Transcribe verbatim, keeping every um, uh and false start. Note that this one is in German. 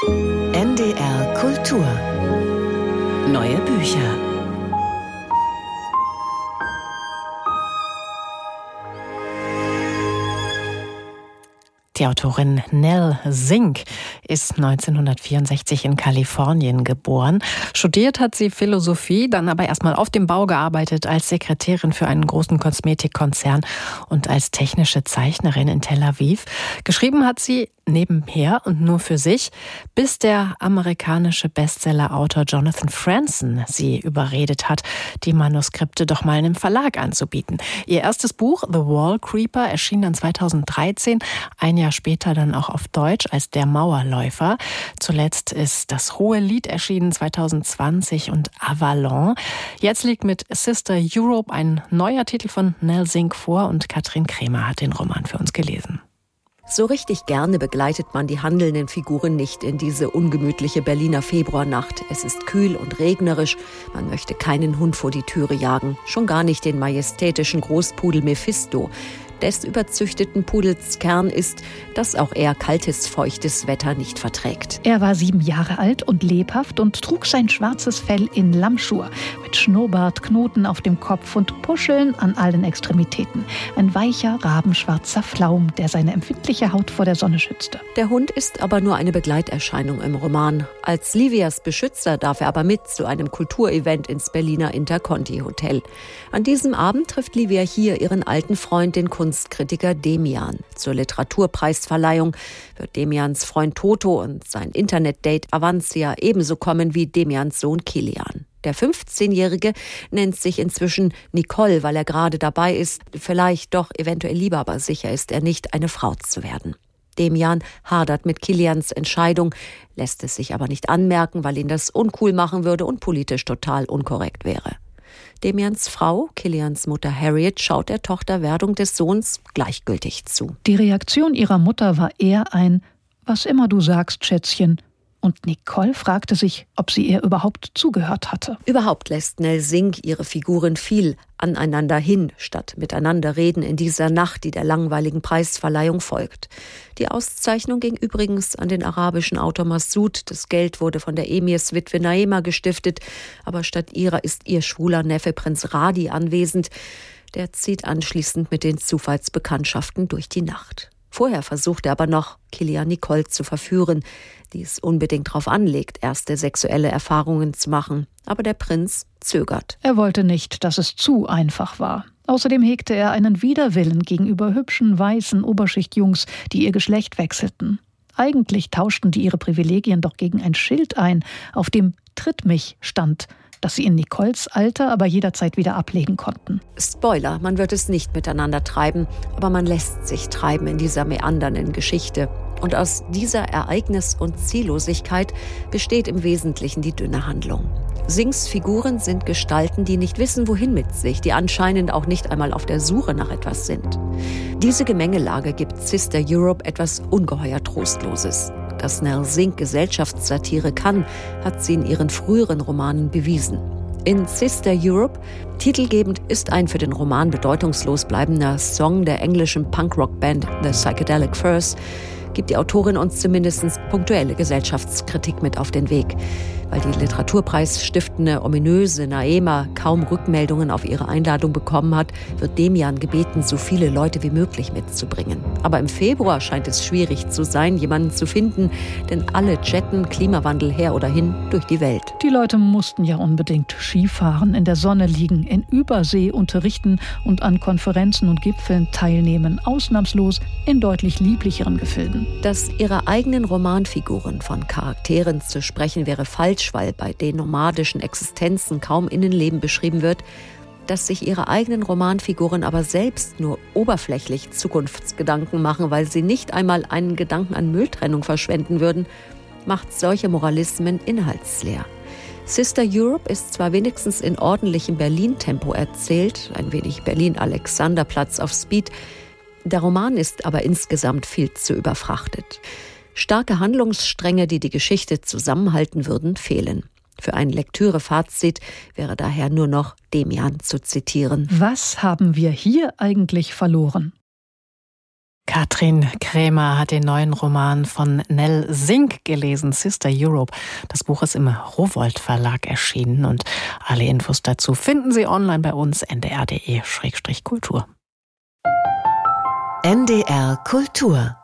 N D R Kultur. Neue Bücher. Die Autorin Nell Singh ist neunzehnhundertvierundsechzig in Kalifornien geboren. Studiert hat sie Philosophie, dann aber erstmal auf dem Bau gearbeitet, als Sekretärin für einen großen Kosmetikkonzern und als technische Zeichnerin in Tel Aviv. Geschrieben hat sie nebenher und nur für sich, bis der amerikanische Bestseller-Autor Jonathan Franzen sie überredet hat, die Manuskripte doch mal einem Verlag anzubieten. Ihr erstes Buch, The Wall Creeper, erschien dann zweitausenddreizehn, ein Jahr später dann auch auf Deutsch als Der Mauerläufer. Zuletzt ist Das Hohe Lied erschienen zweitausendzwanzig und Avalon. Jetzt liegt mit Sister Europe ein neuer Titel von Nell Singh vor und Katrin Kremer hat den Roman für uns gelesen. So richtig gerne begleitet man die handelnden Figuren nicht in diese ungemütliche Berliner Februarnacht. Es ist kühl und regnerisch. Man möchte keinen Hund vor die Türe jagen. Schon gar nicht den majestätischen Großpudel Mephisto. Des überzüchteten Pudels Kern ist, dass auch er kaltes, feuchtes Wetter nicht verträgt. Er war sieben Jahre alt und lebhaft und trug sein schwarzes Fell in Lammschuhe, mit Schnurrbart, Knoten auf dem Kopf und Puscheln an allen Extremitäten. Ein weicher, rabenschwarzer Flaum, der seine empfindliche Haut vor der Sonne schützte. Der Hund ist aber nur eine Begleiterscheinung im Roman. Als Livias Beschützer darf er aber mit zu einem Kulturevent ins Berliner Interconti Hotel. An diesem Abend trifft Livia hier ihren alten Freund, den Kunstkritiker Demian. Zur Literaturpreisverleihung wird Demians Freund Toto und sein Internetdate Avancia ebenso kommen wie Demians Sohn Kilian. Der fünfzehnjährige nennt sich inzwischen Nicole, weil er gerade dabei ist, vielleicht doch eventuell lieber, aber sicher ist er nicht, eine Frau zu werden. Demian hadert mit Kilians Entscheidung, lässt es sich aber nicht anmerken, weil ihn das uncool machen würde und politisch total unkorrekt wäre. Demians Frau, Kilians Mutter Harriet, schaut der Tochterwerdung des Sohns gleichgültig zu. Die Reaktion ihrer Mutter war eher ein »Was immer du sagst, Schätzchen«. Und Nicole fragte sich, ob sie ihr überhaupt zugehört hatte. Überhaupt lässt Nell Singh ihre Figuren viel aneinander hin, statt miteinander reden in dieser Nacht, die der langweiligen Preisverleihung folgt. Die Auszeichnung ging übrigens an den arabischen Autor Massoud. Das Geld wurde von der Emirswitwe Naema gestiftet, aber statt ihrer ist ihr schwuler Neffe Prinz Radi anwesend. Der zieht anschließend mit den Zufallsbekanntschaften durch die Nacht. Vorher versucht er aber noch, Kilian Nicole zu verführen, die es unbedingt darauf anlegt, erste sexuelle Erfahrungen zu machen. Aber der Prinz zögert. Er wollte nicht, dass es zu einfach war. Außerdem hegte er einen Widerwillen gegenüber hübschen, weißen Oberschichtjungs, die ihr Geschlecht wechselten. Eigentlich tauschten die ihre Privilegien doch gegen ein Schild ein, auf dem »Tritt mich« stand, das sie in Nicoles Alter aber jederzeit wieder ablegen konnten. Spoiler, man wird es nicht miteinander treiben, aber man lässt sich treiben in dieser meandernden Geschichte. Und aus dieser Ereignis- und Ziellosigkeit besteht im Wesentlichen die dünne Handlung. Singhs Figuren sind Gestalten, die nicht wissen, wohin mit sich, die anscheinend auch nicht einmal auf der Suche nach etwas sind. Diese Gemengelage gibt Sister Europe etwas ungeheuer Trostloses. Dass Nell Singh Gesellschaftssatire kann, hat sie in ihren früheren Romanen bewiesen. In Sister Europe, titelgebend, ist ein für den Roman bedeutungslos bleibender Song der englischen Punkrock-Band The Psychedelic Furs, gibt die Autorin uns zumindest punktuelle Gesellschaftskritik mit auf den Weg. Weil die Literaturpreisstiftende, ominöse Naema kaum Rückmeldungen auf ihre Einladung bekommen hat, wird Demian gebeten, so viele Leute wie möglich mitzubringen. Aber im Februar scheint es schwierig zu sein, jemanden zu finden, denn alle jetten, Klimawandel her oder hin, durch die Welt. Die Leute mussten ja unbedingt Skifahren, in der Sonne liegen, in Übersee unterrichten und an Konferenzen und Gipfeln teilnehmen, ausnahmslos in deutlich lieblicheren Gefilden. Dass ihre eigenen Romanfiguren von Charakteren zu sprechen wäre falsch, weil bei den nomadischen Existenzen kaum Innenleben beschrieben wird, dass sich ihre eigenen Romanfiguren aber selbst nur oberflächlich Zukunftsgedanken machen, weil sie nicht einmal einen Gedanken an Mülltrennung verschwenden würden, macht solche Moralismen inhaltsleer. Sister Europe ist zwar wenigstens in ordentlichem Berlin-Tempo erzählt, ein wenig Berlin-Alexanderplatz auf Speed, der Roman ist aber insgesamt viel zu überfrachtet. Starke Handlungsstränge, die die Geschichte zusammenhalten würden, fehlen. Für ein Lektüre-Fazit wäre daher nur noch Demian zu zitieren. Was haben wir hier eigentlich verloren? Katrin Krämer hat den neuen Roman von Nell Sink gelesen, Sister Europe. Das Buch ist im Rowohlt Verlag erschienen und alle Infos dazu finden Sie online bei uns n d r punkt d e Schrägstrich Kultur. N D R Kultur